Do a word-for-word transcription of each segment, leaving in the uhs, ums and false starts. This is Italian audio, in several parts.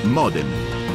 Modem.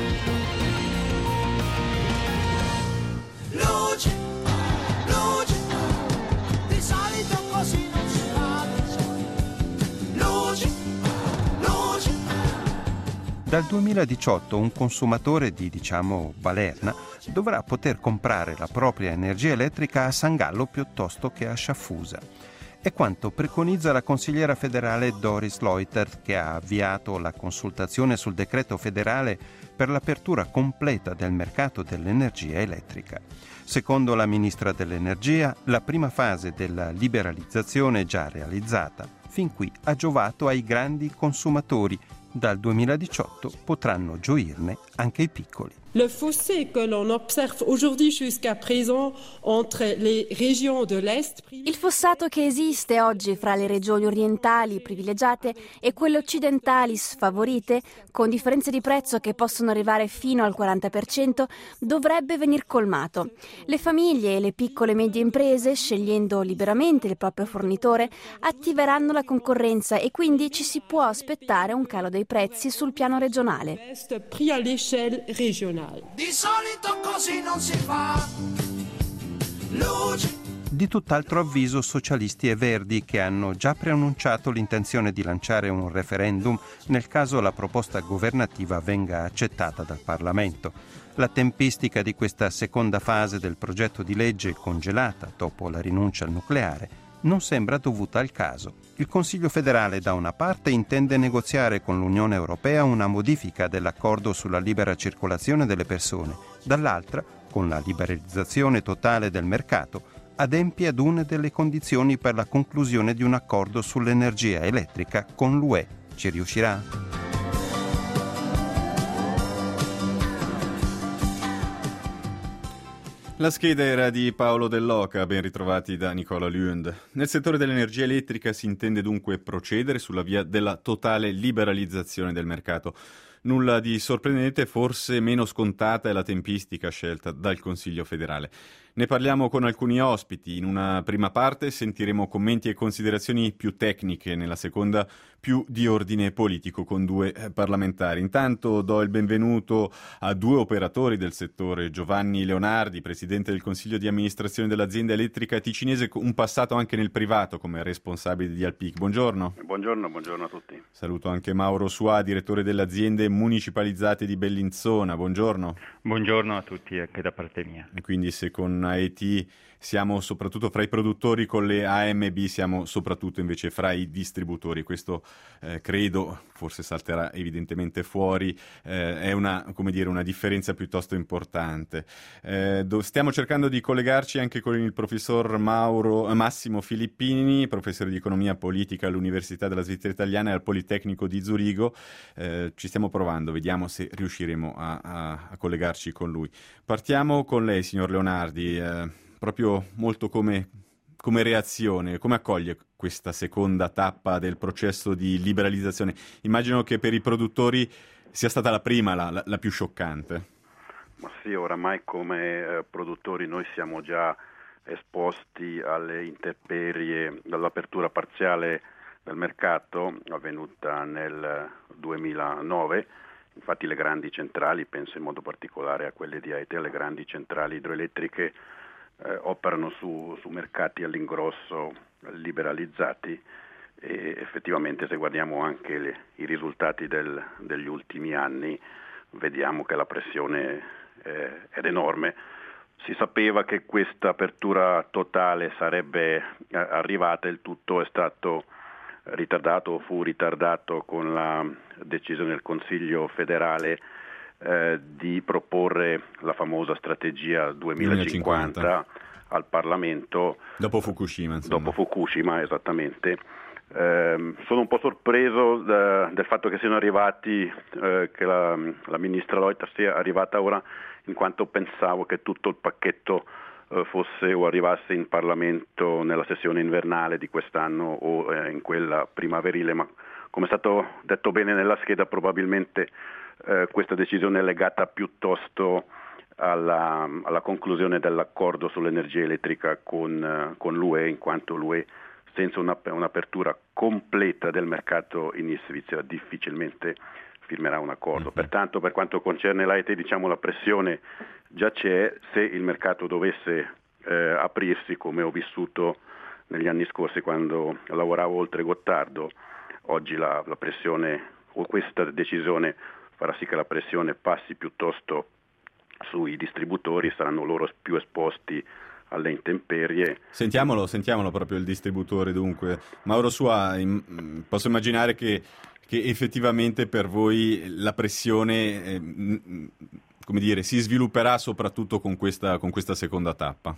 Luce, luce, di solito così non si fa. Luce, luce. Dal duemiladiciotto un consumatore di, diciamo, balerna dovrà poter comprare la propria energia elettrica a San Gallo piuttosto che a Sciaffusa. È quanto preconizza la consigliera federale Doris Leuthert, che ha avviato la consultazione sul decreto federale per l'apertura completa del mercato dell'energia elettrica. Secondo la ministra dell'Energia, la prima fase della liberalizzazione già realizzata fin qui ha giovato ai grandi consumatori. Dal duemiladiciotto potranno gioirne anche i piccoli. Le fossé que l'on observe aujourd'hui jusqu'à présent entre les régions de l'Est. Il fossato che esiste oggi fra le regioni orientali privilegiate e quelle occidentali sfavorite, con differenze di prezzo che possono arrivare fino al quaranta per cento, dovrebbe venir colmato. Le famiglie e le piccole e medie imprese, scegliendo liberamente il proprio fornitore, attiveranno la concorrenza e quindi ci si può aspettare un calo dei prezzi sul piano regionale. Prix à l'échelle régionale. Di solito così non si fa. Luce. Di tutt'altro avviso socialisti e verdi, che hanno già preannunciato l'intenzione di lanciare un referendum nel caso la proposta governativa venga accettata dal Parlamento. La tempistica di questa seconda fase del progetto di legge, congelata dopo la rinuncia al nucleare, non sembra dovuta al caso. Il Consiglio federale da una parte intende negoziare con l'Unione Europea una modifica dell'accordo sulla libera circolazione delle persone, dall'altra, con la liberalizzazione totale del mercato, adempie ad una delle condizioni per la conclusione di un accordo sull'energia elettrica con l'U E. Ci riuscirà? La scheda era di Paolo Dell'Oca, ben ritrovati da Nicola Lund. Nel settore dell'energia elettrica si intende dunque procedere sulla via della totale liberalizzazione del mercato. Nulla di sorprendente, forse meno scontata è la tempistica scelta dal Consiglio federale. Ne parliamo con alcuni ospiti. In una prima parte sentiremo commenti e considerazioni più tecniche, nella seconda più di ordine politico con due parlamentari. Intanto do il benvenuto a due operatori del settore. Giovanni Leonardi, presidente del Consiglio di amministrazione dell'azienda elettrica ticinese, un passato anche nel privato come responsabile di Alpic. Buongiorno. Buongiorno, buongiorno a tutti. Saluto anche Mauro Suà, direttore delle aziende municipalizzate di Bellinzona. Buongiorno. Buongiorno a tutti anche da parte mia. E quindi se con A E T siamo soprattutto fra i produttori, con le A M B siamo soprattutto invece fra i distributori. Questo eh, credo, forse salterà evidentemente fuori, eh, è una, come dire, una differenza piuttosto importante. Eh, do, stiamo cercando di collegarci anche con il professor Mauro, eh, Massimo Filippini, professore di economia politica all'Università della Svizzera Italiana e al Politecnico di Zurigo. Eh, ci stiamo provando, vediamo se riusciremo a, a, a collegarci con lui. Partiamo con lei, signor Leonardi. Eh, proprio molto come, come reazione, come accoglie questa seconda tappa del processo di liberalizzazione? Immagino che per i produttori sia stata la prima, la, la, la più scioccante. Ma sì, oramai come eh, produttori noi siamo già esposti alle intemperie dall'apertura parziale del mercato avvenuta nel duemilanove. Infatti le grandi centrali, penso in modo particolare a quelle di A E T, le grandi centrali idroelettriche, Eh, operano su, su mercati all'ingrosso liberalizzati e effettivamente se guardiamo anche le, i risultati del, degli ultimi anni vediamo che la pressione eh, è enorme. Si sapeva che questa apertura totale sarebbe eh, arrivata, il tutto è stato ritardato o fu ritardato con la decisione del Consiglio federale Eh, di proporre la famosa strategia duemilacinquanta al Parlamento dopo Fukushima. Insomma. Dopo Fukushima, esattamente. Eh, sono un po' sorpreso da, del fatto che siano arrivati, eh, che la, la ministra Leuthert sia arrivata ora, in quanto pensavo che tutto il pacchetto eh, fosse o arrivasse in Parlamento nella sessione invernale di quest'anno o eh, in quella primaverile, ma come è stato detto bene nella scheda probabilmente Eh, questa decisione è legata piuttosto alla, alla conclusione dell'accordo sull'energia elettrica con, eh, con l'U E, in quanto l'U E senza una, un'apertura completa del mercato in Svizzera difficilmente firmerà un accordo. Uh-huh. Pertanto, per quanto concerne l'A E T, diciamo, la pressione già c'è. Se il mercato dovesse eh, aprirsi, come ho vissuto negli anni scorsi quando lavoravo oltre Gottardo, oggi la, la pressione o questa decisione farà sì che la pressione passi piuttosto sui distributori, saranno loro più esposti alle intemperie. Sentiamolo, sentiamolo proprio il distributore dunque. Mauro Sua, posso immaginare che, che effettivamente per voi la pressione eh, come dire, si svilupperà soprattutto con questa, con questa seconda tappa.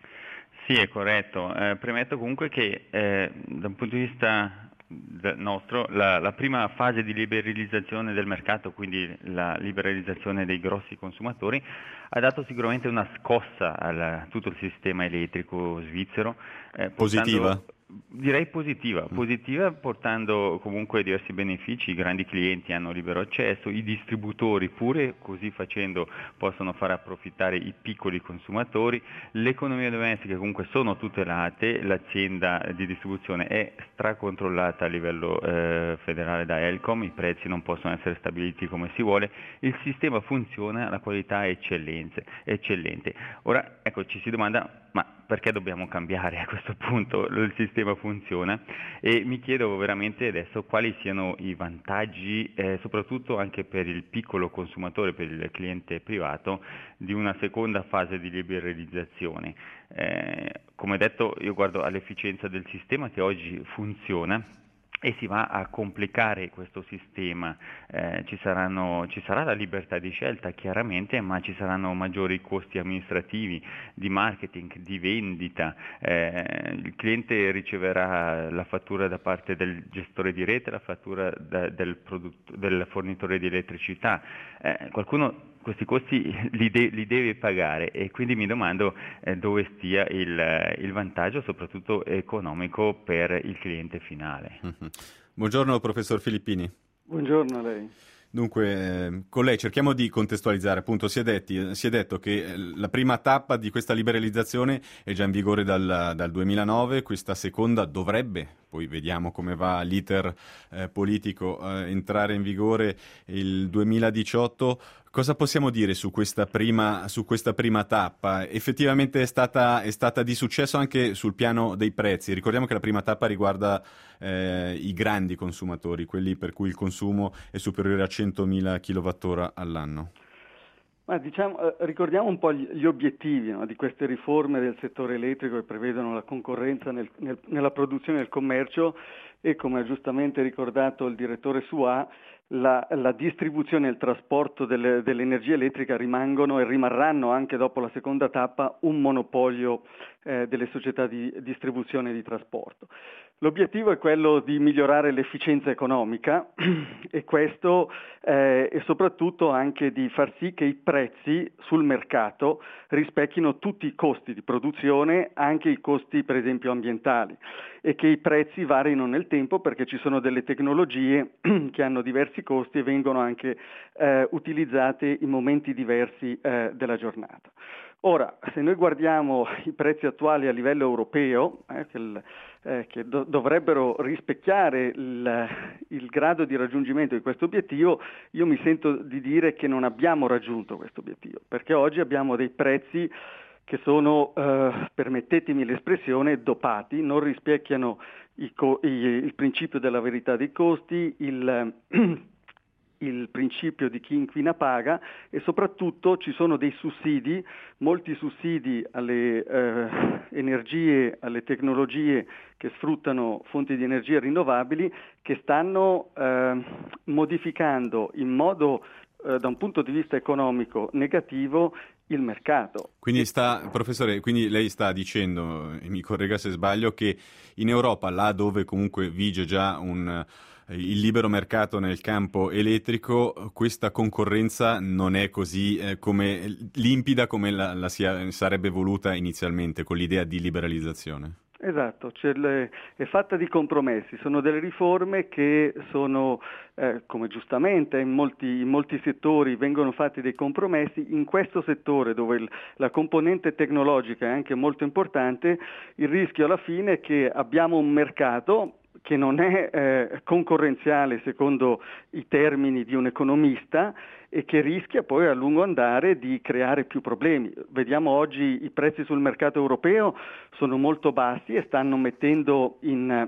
Sì, è corretto. Eh, premetto comunque che eh, da un punto di vista nostro, la, la prima fase di liberalizzazione del mercato, quindi la liberalizzazione dei grossi consumatori, ha dato sicuramente una scossa a tutto il sistema elettrico svizzero. Eh, Positiva? Portando, direi positiva, positiva portando comunque diversi benefici. I grandi clienti hanno libero accesso, i distributori pure così facendo possono far approfittare i piccoli consumatori, le economie domestiche comunque sono tutelate, l'azienda di distribuzione è stracontrollata a livello eh, federale da Elcom, i prezzi non possono essere stabiliti come si vuole, il sistema funziona, la qualità è eccellente. eccellente. Ora ecco, ci si domanda, ma perché dobbiamo cambiare a questo punto? Il sistema funziona e mi chiedo veramente adesso quali siano i vantaggi, eh, soprattutto anche per il piccolo consumatore, per il cliente privato, di una seconda fase di liberalizzazione. Eh, come detto, io guardo all'efficienza del sistema che oggi funziona e si va a complicare questo sistema. Eh, ci saranno, ci sarà la libertà di scelta chiaramente, ma ci saranno maggiori costi amministrativi, di marketing, di vendita. Eh, il cliente riceverà la fattura da parte del gestore di rete, la fattura da, del, prodotto, del fornitore di elettricità. Eh, qualcuno questi costi li, de- li deve pagare e quindi mi domando eh, dove stia il, il vantaggio soprattutto economico per il cliente finale. Mm-hmm. Buongiorno professor Filippini. Buongiorno a lei. Dunque, eh, con lei cerchiamo di contestualizzare, appunto si è, detti, si è detto che la prima tappa di questa liberalizzazione è già in vigore dal, dal duemilanove, questa seconda dovrebbe, poi vediamo come va l'iter eh, politico, eh, entrare in vigore il duemiladiciotto. Cosa possiamo dire su questa prima, su questa prima tappa? Effettivamente è stata, è stata di successo anche sul piano dei prezzi. Ricordiamo che la prima tappa riguarda eh, i grandi consumatori, quelli per cui il consumo è superiore a centomila kilowattora all'anno. Ma diciamo, eh, ricordiamo un po' gli, gli obiettivi, no, di queste riforme del settore elettrico che prevedono la concorrenza nel, nel, nella produzione e nel commercio e, come ha giustamente ricordato il direttore Sua, La, la distribuzione e il trasporto delle, dell'energia elettrica rimangono e rimarranno anche dopo la seconda tappa un monopolio eh, delle società di distribuzione e di trasporto. L'obiettivo è quello di migliorare l'efficienza economica e questo eh, e soprattutto anche di far sì che i prezzi sul mercato rispecchino tutti i costi di produzione, anche i costi per esempio ambientali, e che i prezzi varino nel tempo perché ci sono delle tecnologie che hanno diversi costi e vengono anche eh, utilizzate in momenti diversi eh, della giornata. Ora, se noi guardiamo i prezzi attuali a livello europeo, eh, che, il, eh, che do- dovrebbero rispecchiare il, il grado di raggiungimento di questo obiettivo, io mi sento di dire che non abbiamo raggiunto questo obiettivo, perché oggi abbiamo dei prezzi che sono, eh, permettetemi l'espressione, dopati, non rispecchiano i co- i, il principio della verità dei costi, il... il principio di chi inquina paga e soprattutto ci sono dei sussidi, molti sussidi alle eh, energie, alle tecnologie che sfruttano fonti di energia rinnovabili che stanno eh, modificando in modo eh, da un punto di vista economico negativo il mercato. Quindi sta, professore, quindi lei sta dicendo, e mi corregga se sbaglio, che in Europa, là dove comunque vige già un il libero mercato nel campo elettrico, questa concorrenza non è così eh, come limpida come la, la sia, sarebbe voluta inizialmente con l'idea di liberalizzazione. Esatto, cioè le, è fatta di compromessi, sono delle riforme che sono, eh, come giustamente in molti, in molti settori vengono fatti dei compromessi, in questo settore dove il, la componente tecnologica è anche molto importante, il rischio alla fine è che abbiamo un mercato che non è eh, concorrenziale secondo i termini di un economista e che rischia poi a lungo andare di creare più problemi. Vediamo oggi i prezzi sul mercato europeo sono molto bassi e stanno mettendo in,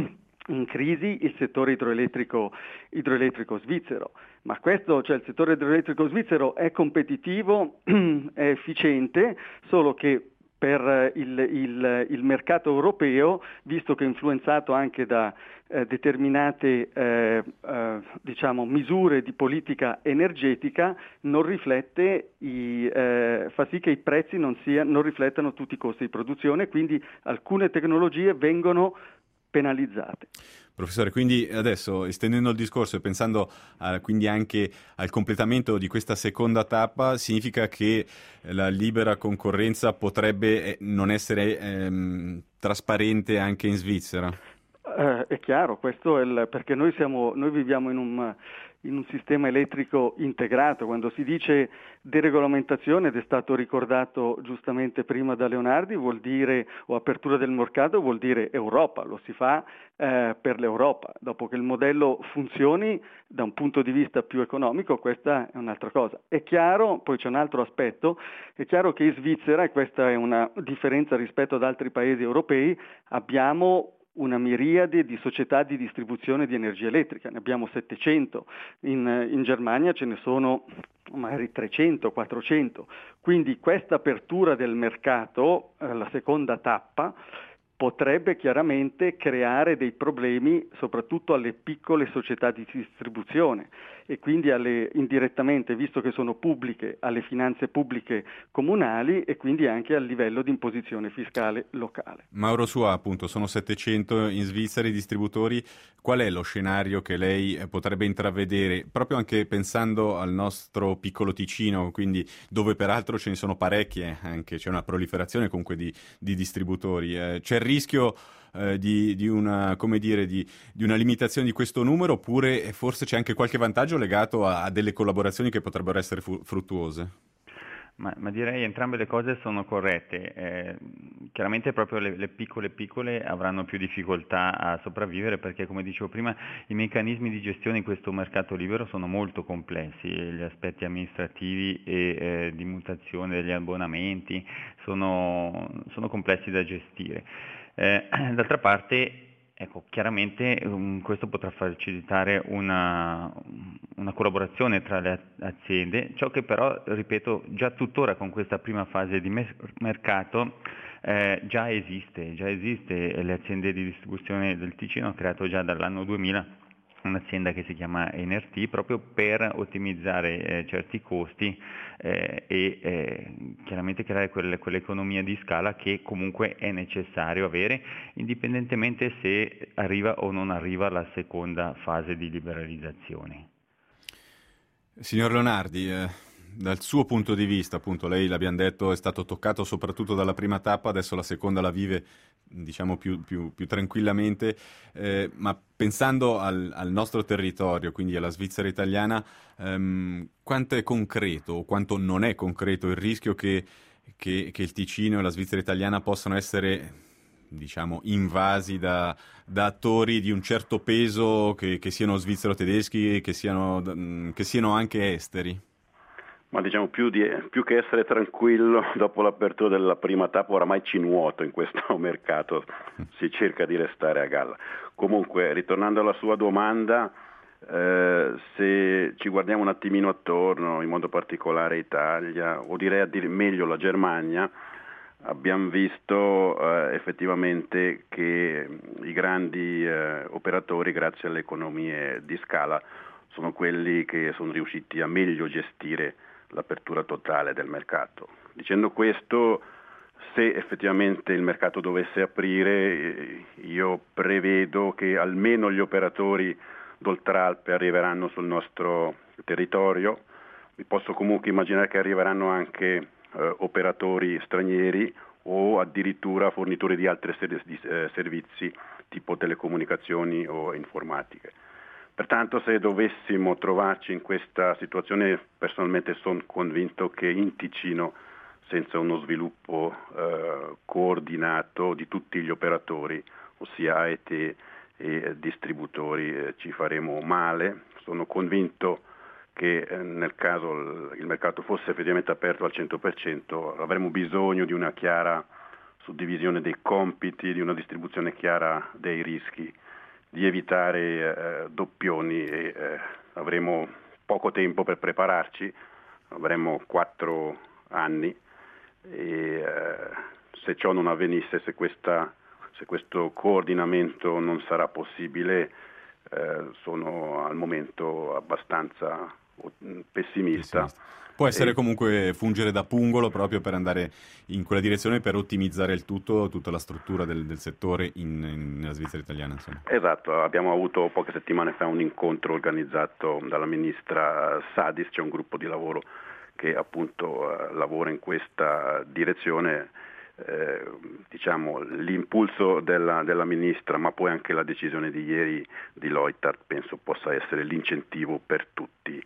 in crisi il settore idroelettrico, idroelettrico svizzero. Ma questo, cioè il settore idroelettrico svizzero è competitivo, è efficiente, solo che per il, il, il mercato europeo, visto che è influenzato anche da eh, determinate eh, eh, diciamo, misure di politica energetica, non riflette i, eh, fa sì che i prezzi non, sia, non riflettano tutti i costi di produzione, quindi alcune tecnologie vengono penalizzate. Professore, quindi adesso estendendo il discorso e pensando a, quindi anche al completamento di questa seconda tappa, significa che la libera concorrenza potrebbe non essere ehm, trasparente anche in Svizzera? Eh, è chiaro, questo è il, perché noi, siamo, noi viviamo in un, in un sistema elettrico integrato. Quando si dice deregolamentazione, ed è stato ricordato giustamente prima da Leonardi, vuol dire, o apertura del mercato, vuol dire Europa, lo si fa eh, per l'Europa. Dopo che il modello funzioni da un punto di vista più economico, questa è un'altra cosa. È chiaro, poi c'è un altro aspetto, è chiaro che in Svizzera, e questa è una differenza rispetto ad altri paesi europei, abbiamo una miriade di società di distribuzione di energia elettrica, ne abbiamo settecento, in, in Germania ce ne sono magari trecento, quattrocento, quindi questa apertura del mercato, eh, la seconda tappa, potrebbe chiaramente creare dei problemi soprattutto alle piccole società di distribuzione e quindi alle, indirettamente, visto che sono pubbliche, alle finanze pubbliche comunali e quindi anche al livello di imposizione fiscale locale. Mauro Sua, appunto, sono settecento in Svizzera i distributori. Qual è lo scenario che lei potrebbe intravedere, proprio anche pensando al nostro piccolo Ticino, quindi dove peraltro ce ne sono parecchie, anche c'è una proliferazione comunque di, di distributori. Eh, c'è il rischio eh, di, di, una, come dire, di, di una limitazione di questo numero, oppure forse c'è anche qualche vantaggio legato a, a delle collaborazioni che potrebbero essere fu- fruttuose? Ma, ma direi entrambe le cose sono corrette. Eh, chiaramente proprio le, le piccole piccole avranno più difficoltà a sopravvivere perché, come dicevo prima, i meccanismi di gestione in questo mercato libero sono molto complessi, gli aspetti amministrativi e eh, di mutazione degli abbonamenti sono, sono complessi da gestire. Eh, d'altra parte, ecco, chiaramente um, questo potrà facilitare una, una collaborazione tra le aziende, ciò che però, ripeto, già tuttora con questa prima fase di mes- mercato eh, già esiste, già esiste. Le aziende di distribuzione del Ticino hanno creato già dall'anno duemila un'azienda che si chiama Enerty proprio per ottimizzare eh, certi costi eh, e eh, chiaramente creare quelle, quell'economia di scala che comunque è necessario avere, indipendentemente se arriva o non arriva la seconda fase di liberalizzazione. Signor Leonardi, eh, dal suo punto di vista, appunto, lei l'abbiamo detto è stato toccato soprattutto dalla prima tappa, adesso la seconda la vive diciamo più, più, più tranquillamente, eh, ma pensando al, al nostro territorio, quindi alla Svizzera italiana, ehm, quanto è concreto o quanto non è concreto il rischio che, che, che il Ticino e la Svizzera italiana possano essere, diciamo, invasi da, da attori di un certo peso, che, che siano svizzero-tedeschi, che siano, che siano anche esteri? Ma diciamo più, di, più che essere tranquillo dopo l'apertura della prima tappa, oramai ci nuoto in questo mercato, si cerca di restare a galla. Comunque, ritornando alla sua domanda, eh, se ci guardiamo un attimino attorno, in modo particolare Italia, o direi a dire meglio la Germania, abbiamo visto eh, effettivamente che i grandi eh, operatori, grazie alle economie di scala, sono quelli che sono riusciti a meglio gestire l'apertura totale del mercato. Dicendo questo, se effettivamente il mercato dovesse aprire, io prevedo che almeno gli operatori d'Oltralpe arriveranno sul nostro territorio. Mi posso comunque immaginare che arriveranno anche eh, operatori stranieri, o addirittura fornitori di altri servizi tipo telecomunicazioni o informatiche. Pertanto, se dovessimo trovarci in questa situazione, personalmente sono convinto che in Ticino, senza uno sviluppo eh, coordinato di tutti gli operatori, ossia A E T e eh, distributori, eh, ci faremo male. Sono convinto che eh, nel caso il, il mercato fosse effettivamente aperto al cento per cento, avremo bisogno di una chiara suddivisione dei compiti, di una distribuzione chiara dei rischi, di evitare eh, doppioni e eh, avremo poco tempo per prepararci, avremo quattro anni e eh, se ciò non avvenisse, se, questa, se questo coordinamento non sarà possibile, eh, sono al momento abbastanza pessimista. pessimista. Può essere comunque fungere da pungolo proprio per andare in quella direzione, per ottimizzare il tutto, tutta la struttura del, del settore in, in, nella Svizzera italiana. Insomma. Esatto, abbiamo avuto poche settimane fa un incontro organizzato dalla ministra Sadis, c'è un gruppo di lavoro che appunto uh, lavora in questa direzione. Eh, diciamo l'impulso della, della ministra, ma poi anche la decisione di ieri di Leuthard penso possa essere l'incentivo per tutti.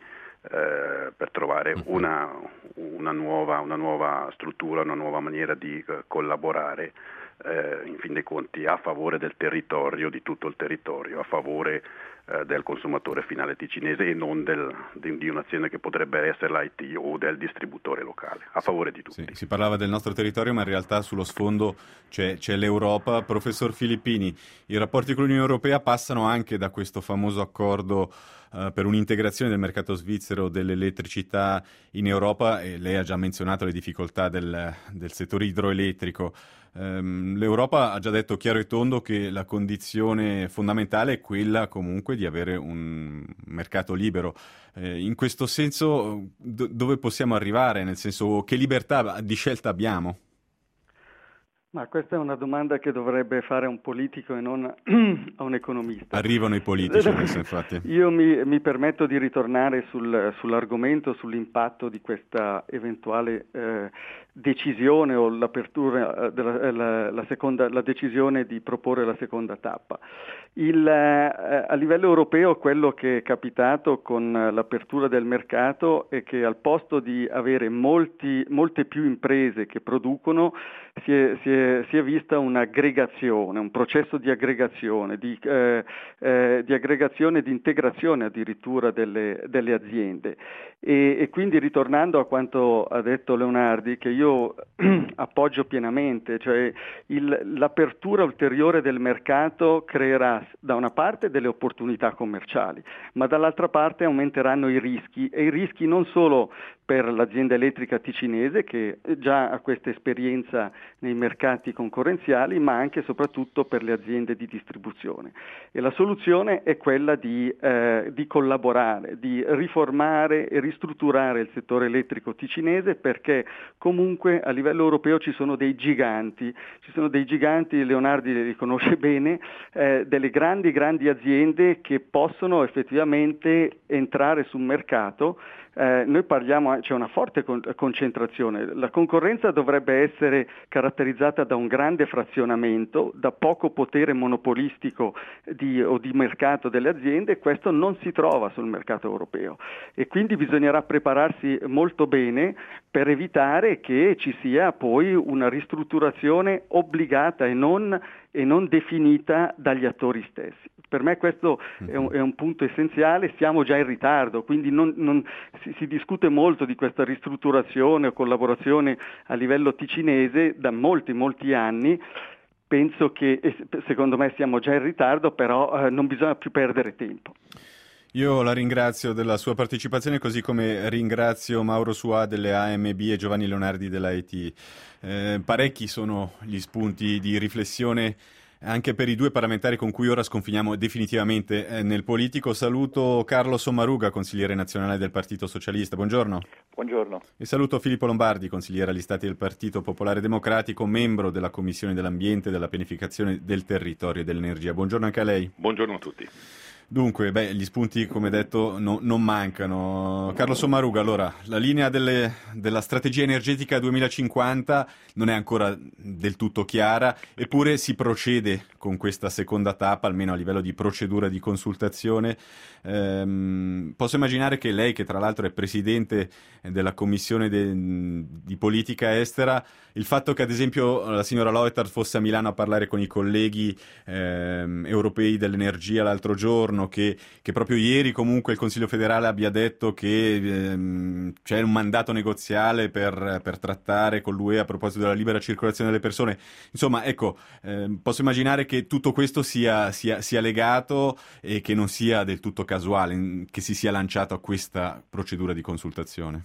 Eh, per trovare una, una, nuova, una nuova struttura, una nuova maniera di eh, collaborare eh, in fin dei conti a favore del territorio, di tutto il territorio, a favore eh, del consumatore finale ticinese e non del, di, di un'azienda che potrebbe essere l'I T o del distributore locale, a favore di tutti. Sì, si parlava del nostro territorio, ma in realtà sullo sfondo c'è, c'è l'Europa. Professor Filippini, i rapporti con l'Unione Europea passano anche da questo famoso accordo Uh, per un'integrazione del mercato svizzero dell'elettricità in Europa, e lei ha già menzionato le difficoltà del, del settore idroelettrico. Um, L'Europa ha già detto chiaro e tondo che la condizione fondamentale è quella comunque di avere un mercato libero. Eh, in questo senso do- dove possiamo arrivare? Nel senso, che libertà di scelta abbiamo? Ma questa è una domanda che dovrebbe fare un politico e non a un economista. Arrivano i politici adesso, infatti. Io mi, mi permetto di ritornare sul, sull'argomento, sull'impatto di questa eventuale eh, decisione o l'apertura della la, la seconda, la decisione di proporre la seconda tappa. Il, eh, a livello europeo quello che è capitato con l'apertura del mercato è che al posto di avere molti, molte più imprese che producono si è, si è, si è vista un'aggregazione, un processo di aggregazione, di, eh, eh, di aggregazione, di integrazione addirittura delle, delle aziende. E, e quindi ritornando a quanto ha detto Leonardi, che io appoggio pienamente, cioè il, l'apertura ulteriore del mercato creerà da una parte delle opportunità commerciali, ma dall'altra parte aumenteranno i rischi, e i rischi non solo per l'azienda elettrica ticinese che già ha questa esperienza nei mercati concorrenziali, ma anche e soprattutto per le aziende di distribuzione. E la soluzione è quella di, eh, di collaborare, di riformare e ristrutturare il settore elettrico ticinese, perché comunque a livello europeo ci sono dei giganti, ci sono dei giganti, Leonardi li conosce bene, eh, delle grandi grandi aziende che possono effettivamente entrare sul mercato. Eh, noi parliamo, c'è una forte con- concentrazione, la concorrenza dovrebbe essere caratterizzata da un grande frazionamento, da poco potere monopolistico di, o di mercato delle aziende, e questo non si trova sul mercato europeo, e quindi bisognerà prepararsi molto bene per evitare che ci sia poi una ristrutturazione obbligata e non, e non definita dagli attori stessi. Per me questo è un, è un punto essenziale, siamo già in ritardo, quindi non, non, si, si discute molto di questa ristrutturazione o collaborazione a livello ticinese da molti, molti anni. Penso che, secondo me siamo già in ritardo, però eh, non bisogna più perdere tempo. Io la ringrazio della sua partecipazione, così come ringrazio Mauro Suà delle A M B e Giovanni Leonardi dell'I T. Eh, parecchi sono gli spunti di riflessione anche per i due parlamentari con cui ora sconfiniamo definitivamente eh, nel politico. Saluto Carlo Sommaruga, consigliere nazionale del Partito Socialista. Buongiorno. Buongiorno. E saluto Filippo Lombardi, consigliere agli Stati del Partito Popolare Democratico, membro della Commissione dell'Ambiente, della Pianificazione del Territorio e dell'Energia. Buongiorno anche a lei. Buongiorno a tutti. Dunque, beh, gli spunti, come detto, no, non mancano. Carlo Sommaruga, allora, la linea delle, della strategia energetica duemilacinquanta non è ancora del tutto chiara, eppure si procede con questa seconda tappa, almeno a livello di procedura di consultazione. Ehm, posso immaginare che lei, che tra l'altro è presidente della Commissione de, di Politica Estera, il fatto che ad esempio la signora Leuthard fosse a Milano a parlare con i colleghi ehm, europei dell'energia l'altro giorno, Che, che proprio ieri comunque il Consiglio federale abbia detto che ehm, c'è un mandato negoziale per, per trattare con l'U E a proposito della libera circolazione delle persone. Insomma, ecco, ehm, posso immaginare che tutto questo sia, sia, sia legato e che non sia del tutto casuale, che si sia lanciato a questa procedura di consultazione.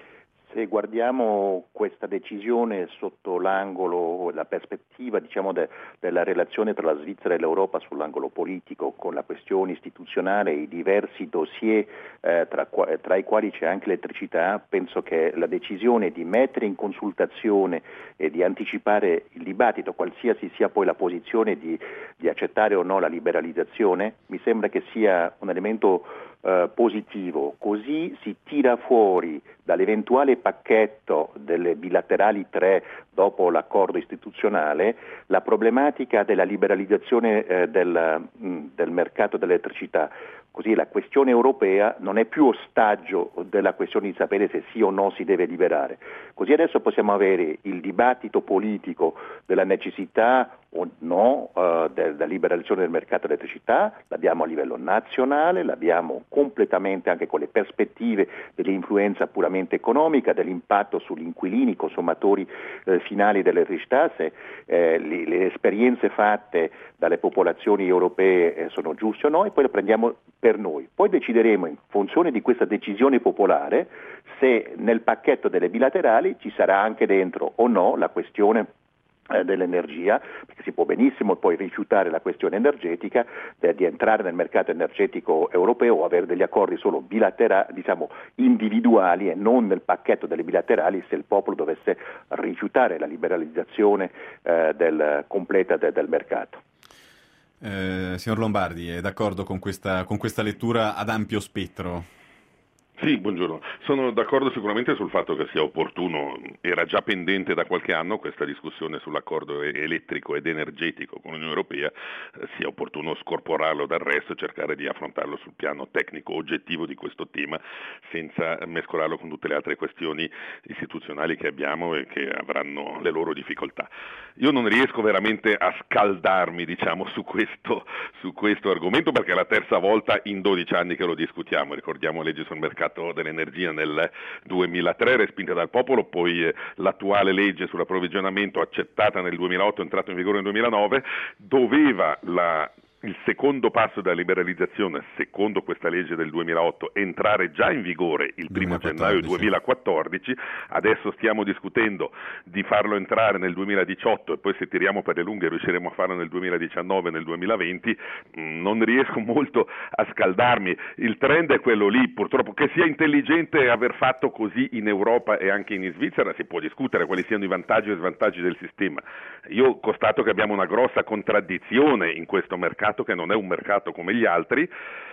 Se guardiamo questa decisione sotto l'angolo, la prospettiva diciamo, de, della relazione tra la Svizzera e l'Europa sull'angolo politico, con la questione istituzionale e i diversi dossier eh, tra, tra i quali c'è anche l'elettricità, penso che la decisione di mettere in consultazione e di anticipare il dibattito, qualsiasi sia poi la posizione di, di accettare o no la liberalizzazione, mi sembra che sia un elemento eh, positivo. Così si tira fuori dall'eventuale pacchetto delle bilaterali tre dopo l'accordo istituzionale la problematica della liberalizzazione eh, del, mh, del mercato dell'elettricità. Così la questione europea non è più ostaggio della questione di sapere se sì o no si deve liberare. Così adesso possiamo avere il dibattito politico della necessità o no eh, della liberalizzazione del mercato dell'elettricità, l'abbiamo a livello nazionale, l'abbiamo completamente anche con le prospettive dell'influenza puramente economica, dell'impatto sugli inquilini, consumatori eh, finali dell'elettricità, se eh, le, le esperienze fatte dalle popolazioni europee eh, sono giuste o no, e poi lo prendiamo per noi. Poi decideremo in funzione di questa decisione popolare se nel pacchetto delle bilaterali ci sarà anche dentro o no la questione eh, dell'energia, perché si può benissimo poi rifiutare la questione energetica eh, di entrare nel mercato energetico europeo o avere degli accordi solo bilaterali, diciamo individuali e non nel pacchetto delle bilaterali, se il popolo dovesse rifiutare la liberalizzazione eh, del, completa de, del mercato. Eh, signor Lombardi, è d'accordo con questa, con questa lettura ad ampio spettro? Sì, buongiorno. Sono d'accordo sicuramente sul fatto che sia opportuno, era già pendente da qualche anno questa discussione sull'accordo elettrico ed energetico con l'Unione Europea, eh, sia opportuno scorporarlo dal resto e cercare di affrontarlo sul piano tecnico oggettivo di questo tema senza mescolarlo con tutte le altre questioni istituzionali che abbiamo e che avranno le loro difficoltà. Io non riesco veramente a scaldarmi, diciamo, su questo, su questo argomento, perché è la terza volta in dodici anni che lo discutiamo. Ricordiamo legge sul mercato dell'energia nel duemilatré, respinta dal popolo, poi eh, l'attuale legge sull'approvvigionamento accettata nel duemilaotto, entrata in vigore nel duemilanove, doveva la il secondo passo della liberalizzazione, secondo questa legge del duemilaotto, entrare già in vigore il primo gennaio duemilaquattordici, adesso stiamo discutendo di farlo entrare nel duemiladiciotto e poi se tiriamo per le lunghe riusciremo a farlo nel duemiladiciannove, nel duemilaventi, non riesco molto a scaldarmi, il trend è quello lì, purtroppo. Che sia intelligente aver fatto così in Europa e anche in Svizzera si può discutere quali siano i vantaggi e i svantaggi del sistema. Io constato che abbiamo una grossa contraddizione in questo mercato, che non è un mercato come gli altri,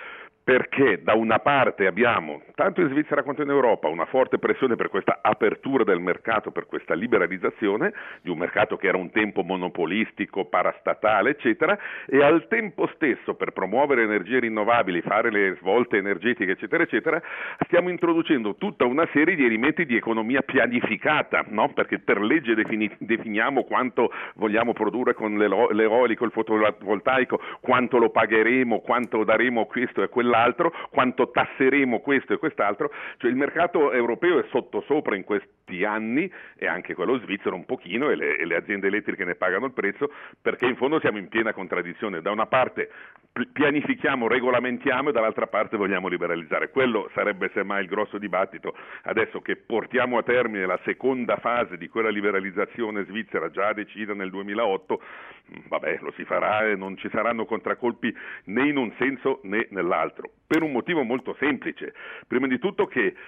perché da una parte abbiamo, tanto in Svizzera quanto in Europa, una forte pressione per questa apertura del mercato, per questa liberalizzazione di un mercato che era un tempo monopolistico, parastatale, eccetera, e al tempo stesso per promuovere energie rinnovabili, fare le svolte energetiche, eccetera, eccetera, stiamo introducendo tutta una serie di elementi di economia pianificata, no? Perché per legge defini- definiamo quanto vogliamo produrre con l'eolico, il fotovoltaico, quanto lo pagheremo, quanto daremo a questo e a quell'altro, quanto tasseremo questo e quest'altro, cioè il mercato europeo è sottosopra in questi anni e anche quello svizzero un pochino e le, e le aziende elettriche ne pagano il prezzo, perché in fondo siamo in piena contraddizione, da una parte pianifichiamo, regolamentiamo e dall'altra parte vogliamo liberalizzare. Quello sarebbe semmai il grosso dibattito, adesso che portiamo a termine la seconda fase di quella liberalizzazione svizzera già decisa nel duemilaotto, vabbè, lo si farà e non ci saranno contraccolpi né in un senso né nell'altro, per un motivo molto semplice, prima di tutto che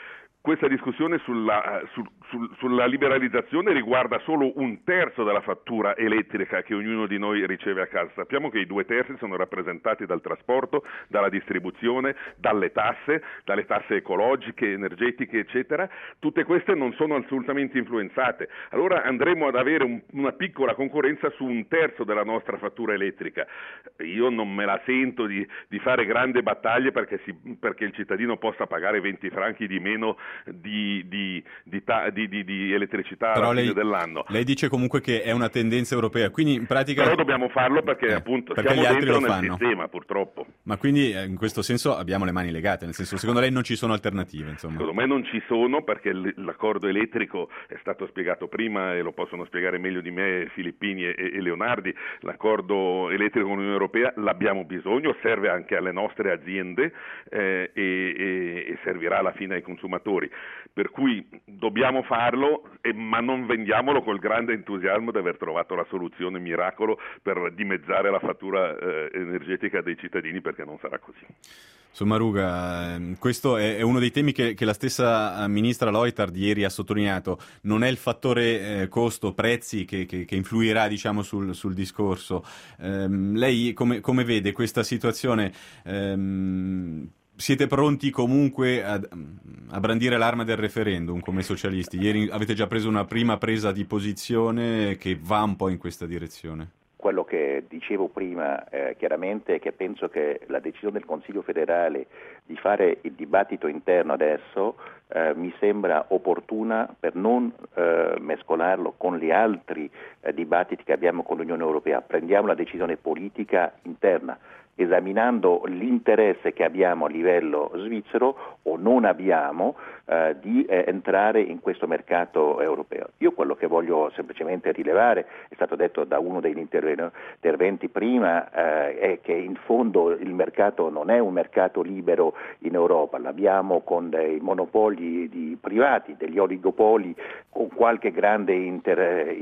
questa discussione sulla, su, su, sulla liberalizzazione riguarda solo un terzo della fattura elettrica che ognuno di noi riceve a casa. Sappiamo che i due terzi sono rappresentati dal trasporto, dalla distribuzione, dalle tasse, dalle tasse ecologiche, energetiche, eccetera. Tutte queste non sono assolutamente influenzate. Allora andremo ad avere un, una piccola concorrenza su un terzo della nostra fattura elettrica. Io non me la sento di, di fare grandi battaglie perché, si, perché il cittadino possa pagare venti franchi di meno di, di, di, ta, di, di, di elettricità Però alla lei, fine dell'anno. Lei dice comunque che è una tendenza europea, quindi in pratica... Però dobbiamo farlo perché eh, appunto perché siamo gli altri dentro lo nel fanno. sistema, purtroppo. Ma quindi in questo senso abbiamo le mani legate, nel senso, secondo lei non ci sono alternative, insomma? Secondo me non ci sono, perché l'accordo elettrico è stato spiegato prima e lo possono spiegare meglio di me Filippini e, e Leonardi. L'accordo elettrico con l'Unione Europea l'abbiamo bisogno, serve anche alle nostre aziende eh, e, e, e servirà alla fine ai consumatori. Per cui dobbiamo farlo, eh, ma non vendiamolo col grande entusiasmo di aver trovato la soluzione miracolo per dimezzare la fattura eh, energetica dei cittadini, perché non sarà così. Sommaruga, questo è uno dei temi che, che la stessa ministra Leuthard ieri ha sottolineato. Non è il fattore eh, costo, prezzi che, che, che influirà, diciamo, sul, sul discorso. Ehm, lei come, come vede questa situazione? Ehm, siete pronti comunque a, a brandire l'arma del referendum come socialisti? Ieri avete già preso una prima presa di posizione che va un po' in questa direzione. Quello che dicevo prima eh, chiaramente è che penso che la decisione del Consiglio federale di fare il dibattito interno adesso eh, mi sembra opportuna per non eh, mescolarlo con gli altri eh, dibattiti che abbiamo con l'Unione Europea. Prendiamo la decisione politica interna, esaminando l'interesse che abbiamo a livello svizzero o non abbiamo eh, di eh, entrare in questo mercato europeo. Io quello che voglio semplicemente rilevare, è stato detto da uno degli interventi prima, eh, è che in fondo il mercato non è un mercato libero in Europa, l'abbiamo con dei monopoli di privati, degli oligopoli, con qualche grande inter,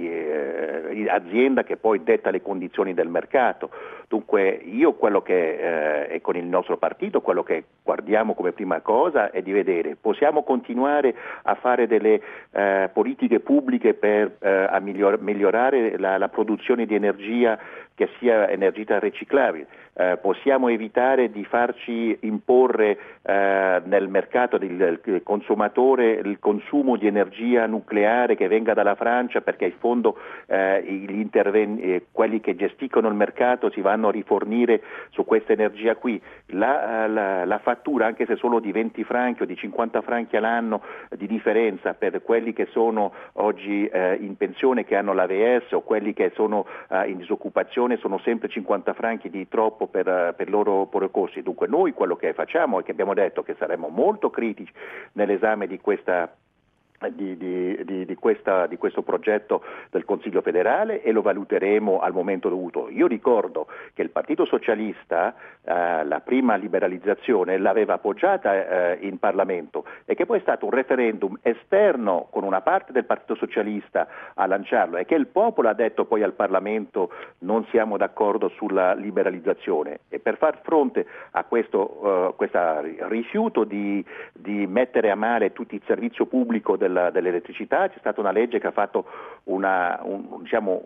eh, azienda che poi detta le condizioni del mercato. Dunque io quello che eh, è con il nostro partito, quello che guardiamo come prima cosa è di vedere, possiamo continuare a fare delle eh, politiche pubbliche per eh, a miglior- migliorare la, la produzione di energia che sia energia riciclabile, eh, possiamo evitare di farci imporre eh, nel mercato del, del consumatore il consumo di energia nucleare che venga dalla Francia, perché in fondo eh, gli interven- eh, quelli che gestiscono il mercato si vanno a rifornire su questa energia qui. La, la, la fattura, anche se solo di venti franchi o di cinquanta franchi all'anno di differenza per quelli che sono oggi eh, in pensione, che hanno l'A V S, o quelli che sono eh, in disoccupazione, sono sempre cinquanta franchi di troppo per, per i loro costi. Dunque noi quello che facciamo è che abbiamo detto che saremo molto critici nell'esame di questa Di, di, di, di, questa, di questo progetto del Consiglio federale e lo valuteremo al momento dovuto. Io ricordo che il Partito Socialista eh, la prima liberalizzazione l'aveva appoggiata eh, in Parlamento e che poi è stato un referendum esterno con una parte del Partito Socialista a lanciarlo, e che il popolo ha detto poi al Parlamento non siamo d'accordo sulla liberalizzazione, e per far fronte a questo uh, questo rifiuto di, di mettere a male tutto il servizio pubblico del dell'elettricità c'è stata una legge che ha fatto una, un, diciamo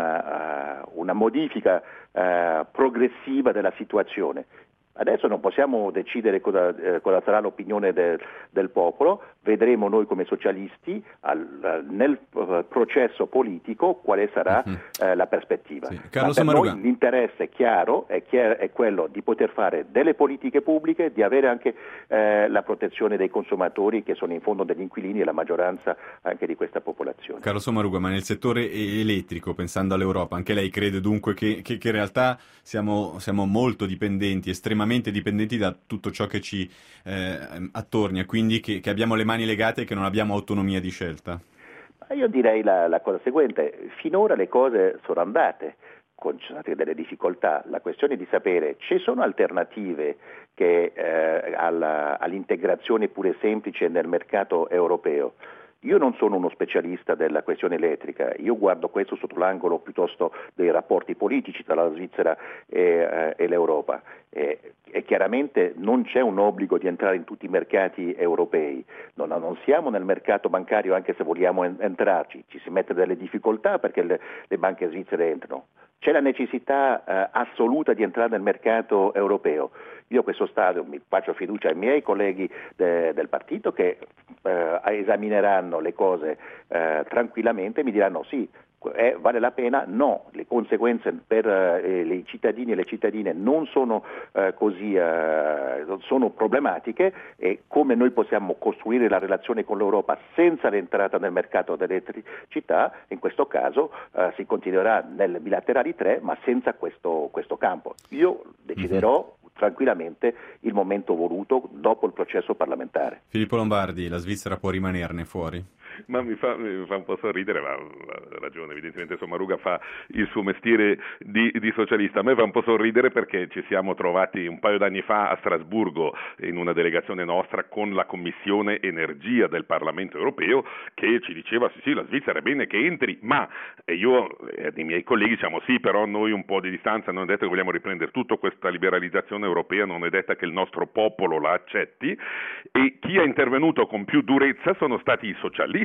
una, uh, una modifica uh, progressiva della situazione. Adesso non possiamo decidere cosa, eh, cosa sarà l'opinione de, del popolo, vedremo noi come socialisti al, nel uh, processo politico quale sarà uh-huh. eh, la prospettiva. Sì. Ma per noi l'interesse è chiaro, è, chiaro, è quello di poter fare delle politiche pubbliche, di avere anche eh, la protezione dei consumatori, che sono in fondo degli inquilini e la maggioranza anche di questa popolazione. Carlo Sommaruga, ma nel settore elettrico, pensando all'Europa, anche lei crede dunque che, che, che in realtà siamo, siamo molto dipendenti, estremamente dipendenti da tutto ciò che ci eh, attornia, quindi che, che abbiamo le mani legate e che non abbiamo autonomia di scelta? Io direi la, la cosa seguente: finora le cose sono andate, con ci sono state delle difficoltà. La questione di sapere, ci sono alternative che, eh, alla, all'integrazione pure semplice nel mercato europeo? Io non sono uno specialista della questione elettrica, io guardo questo sotto l'angolo piuttosto dei rapporti politici tra la Svizzera e, eh, e l'Europa. E, e chiaramente non c'è un obbligo di entrare in tutti i mercati europei, non, non siamo nel mercato bancario anche se vogliamo en- entrarci, ci si mette delle difficoltà perché le, le banche svizzere entrano. C'è la necessità eh, assoluta di entrare nel mercato europeo. Io a questo stadio mi faccio fiducia ai miei colleghi de, del partito che eh, esamineranno le cose eh, tranquillamente e mi diranno sì, eh, vale la pena, no, le conseguenze per eh, i cittadini e le cittadine non sono eh, così eh, sono problematiche, e come noi possiamo costruire la relazione con l'Europa senza l'entrata nel mercato dell'elettricità, in questo caso eh, si continuerà nel bilaterali tre ma senza questo, questo campo. Io deciderò mm-hmm. tranquillamente il momento voluto dopo il processo parlamentare. Filippo Lombardi, la Svizzera può rimanerne fuori? Ma mi fa, mi fa un po' sorridere, ma ha ragione, evidentemente Sommaruga fa il suo mestiere di, di socialista. A me fa un po' sorridere perché ci siamo trovati un paio d'anni fa a Strasburgo in una delegazione nostra con la Commissione Energia del Parlamento Europeo che ci diceva sì sì la Svizzera è bene che entri, ma e io e i miei colleghi diciamo sì, però noi un po' di distanza, non è detto che vogliamo riprendere tutto, questa liberalizzazione europea non è detta che il nostro popolo la accetti, e chi ha intervenuto con più durezza sono stati i socialisti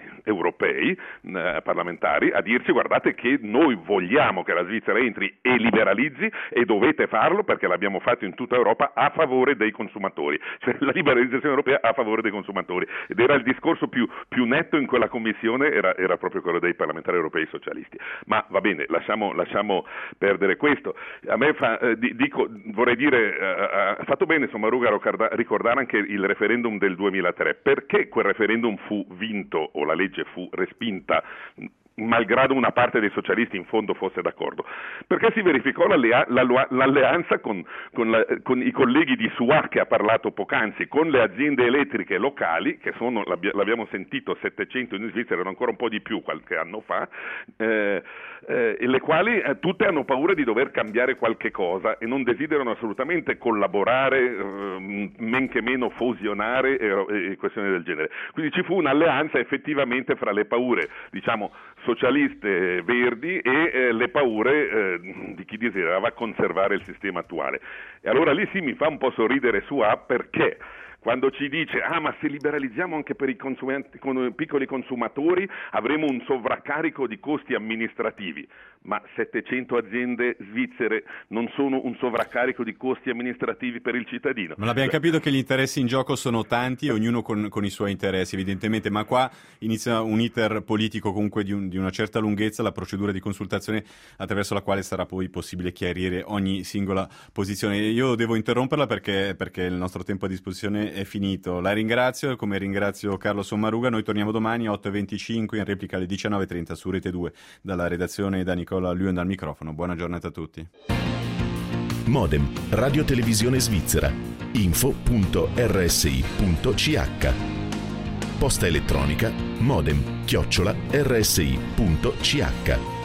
europei eh, parlamentari a dirci guardate che noi vogliamo che la Svizzera entri e liberalizzi e dovete farlo perché l'abbiamo fatto in tutta Europa a favore dei consumatori, cioè la liberalizzazione europea a favore dei consumatori, ed era il discorso più, più netto in quella commissione, era, era proprio quello dei parlamentari europei socialisti. Ma va bene, lasciamo, lasciamo perdere questo. A me fa, eh, dico, vorrei dire eh, ha fatto bene Sommaruga a ricordare anche il referendum del duemilatré, perché quel referendum fu vinto o la legge fu respinta malgrado una parte dei socialisti in fondo fosse d'accordo, perché si verificò l'allea- l'alleanza con, con, la, con i colleghi di S U A che ha parlato poc'anzi, con le aziende elettriche locali, che sono, l'abbiamo sentito, settecento in Svizzera, erano ancora un po' di più qualche anno fa, eh, eh, le quali eh, tutte hanno paura di dover cambiare qualche cosa e non desiderano assolutamente collaborare, eh, men che meno fusionare e, e questioni del genere. Quindi ci fu un'alleanza effettivamente fra le paure, diciamo, socialiste verdi e eh, le paure eh, di chi desiderava conservare il sistema attuale. E allora lì sì mi fa un po' sorridere S U A, perché quando ci dice ah ma se liberalizziamo anche per i consumenti, con i piccoli consumatori avremo un sovraccarico di costi amministrativi, ma settecento aziende svizzere non sono un sovraccarico di costi amministrativi per il cittadino. Ma l'abbiamo capito che gli interessi in gioco sono tanti e ognuno con, con i suoi interessi evidentemente, ma qua inizia un iter politico comunque di, un, di una certa lunghezza, la procedura di consultazione attraverso la quale sarà poi possibile chiarire ogni singola posizione. Io devo interromperla perché, perché il nostro tempo a disposizione è finito. La ringrazio, come ringrazio Carlo Sommaruga. Noi torniamo domani alle otto e venticinque, in replica alle diciannove e trenta su Rete due, dalla redazione da Nicola Luen dal microfono. Buona giornata a tutti. Modem, Radio Televisione Svizzera, info punto erre esse i punto ci acca. Posta elettronica modem chiocciola erre esse i punto ci acca.